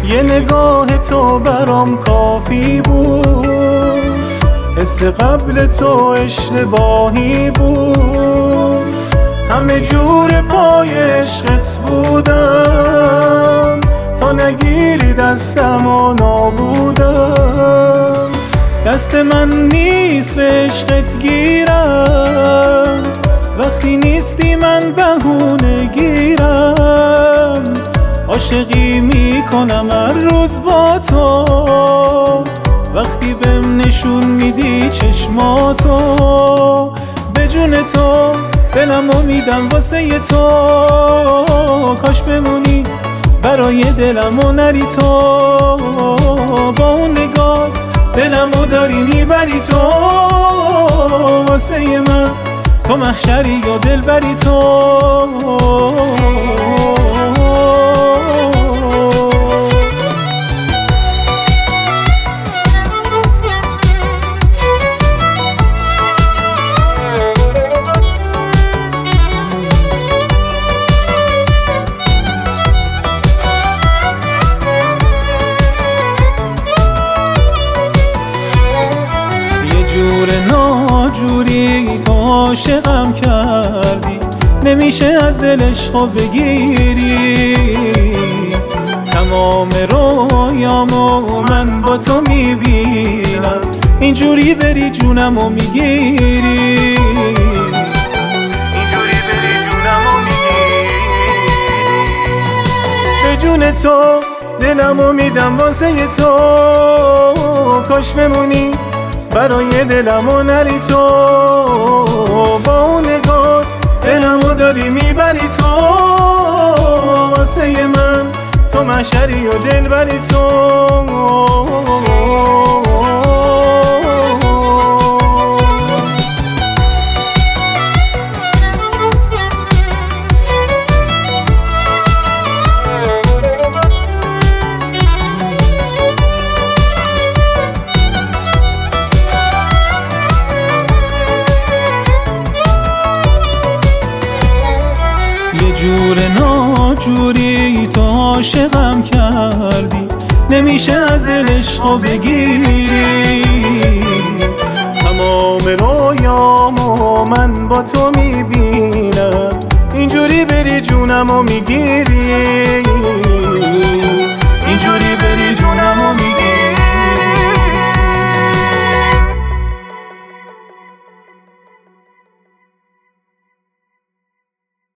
یه نگاه تو برام کافی بود، حس قبل تو اشتباهی بود، همه جور پای عشقت بودم تا نگیری دستم و نابودم. دست من نیست به عشقت گیرم، وقتی نیستی من بهونه گیرم. عاشقی میکنم هر روز با تو، وقتی بهم نشون میدی چشماتو. به جون تو دلمو میدم واسه تو، کاش بمونی برای دلم و نری تو. با اون نگاه دلمو داری میبری تو، واسه من تو محشری یا دلبری تو. ناجوری تو عاشقم کردی، نمیشه از دل عشقو بگیری. تمام رویامو من با تو میبینم، اینجوری بری جونمو میگیری. به جون تو دلمو میدم واسه تو، کاش بمونی برای دلم و نری تو. با اون نگاه دلمو داری میبری تو، واسه من تو محشری و دلبری تو. یه جور ناجوری تو عاشقم کردی، نمیشه از دل عشقو بگیری. تمام رویامو من با تو میبینم، اینجوری بری جونمو میگیری.